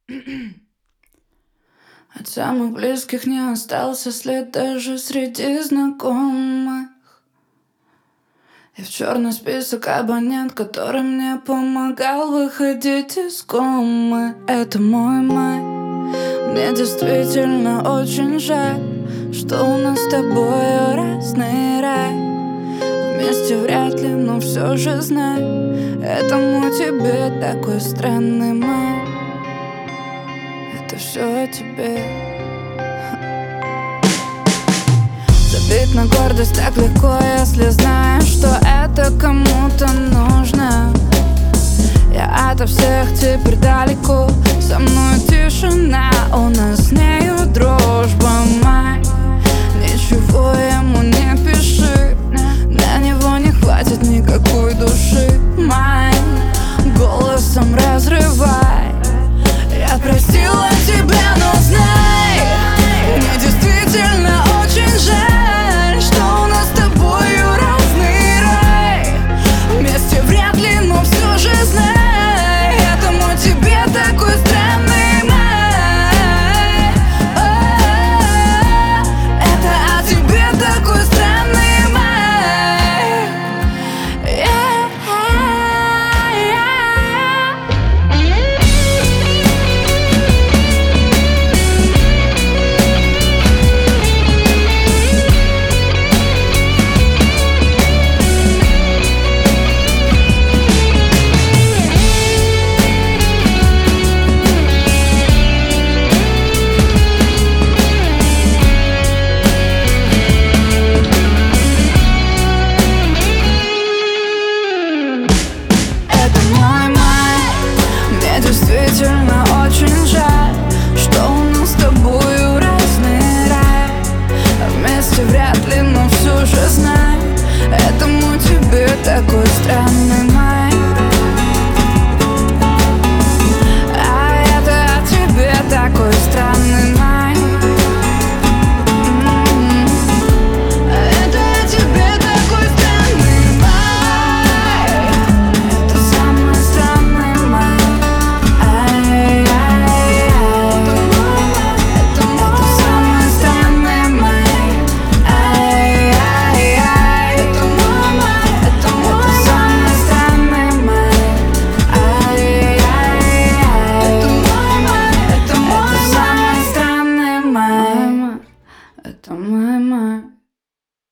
От самых близких не остался след даже среди знакомых. И в черный список абонент, который мне помогал выходить из комы. Это мой май. Мне действительно очень жаль, что у нас с тобой разный рай. Вместе вряд ли, но все же знай, это мой тебе такой странный май. Это все о тебе. Забить на гордость так легко, если знаешь, что это кому-то нужно. Я ото всех теперь далеко, со мной